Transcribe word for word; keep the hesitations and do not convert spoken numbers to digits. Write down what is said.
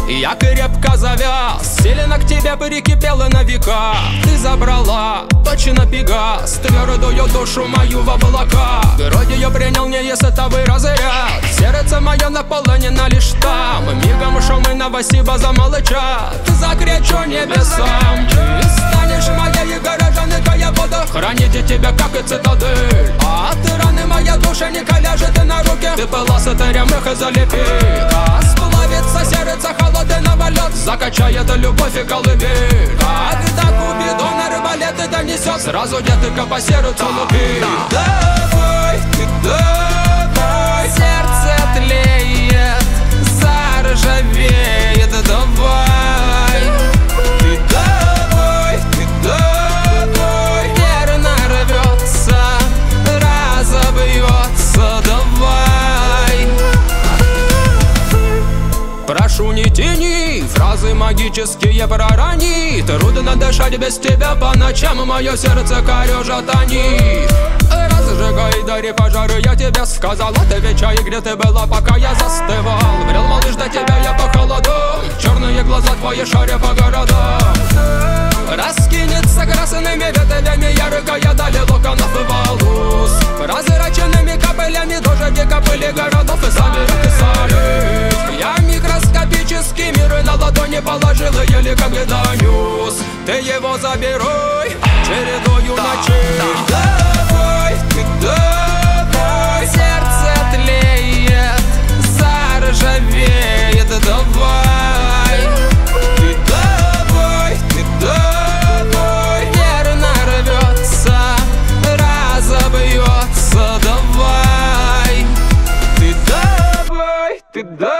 Я крепко завяз, силено к тебе перекипела на века. Ты забрала точно Пегас, твердую душу мою в облака. Герой ее принял не есотовый разряд. Сердце мое наполнено лишь там. Мигом шумы на спасибо замолчат. Закричу небесам. Ты станешь моей горожанкой, я буду хранить тебя, как и цитадель. А от раны моя душенька ляжет на руки. Ты была сатырем их и залепи. А сплавится сердце холодный навалет, закачает любовь и колыбель. Когда Купидон арбалеты донесет, сразу детка по сердцу лупи. Давай, ты давай, сердце тлеет, заржавеет, давай. Ты давай, ты давай, верно рвется, разобьется, давай. Прошу, не тяни, фразы магические пророни. Трудно дышать без тебя по ночам, мое сердце корежат они. Разжигай, дари пожары, я тебе сказал. Отвечай, где ты была, пока я застывал. Брел, малыш, до тебя я по холоду. Черные глаза твои шаря по городам. Раскинется красными ветвями яркая даль локонов и волос. Прозрачными капелями дожди капели городов и сами расписались. Я микроскопический мир на ладони положил и еле когда нес. Ты его забирай чередою ночей. Давай, ты давай, сердце тлеет, заржавеет, давай. Ты давай, ты давай, верно рвется, разобьется, давай. Ты давай, ты давай.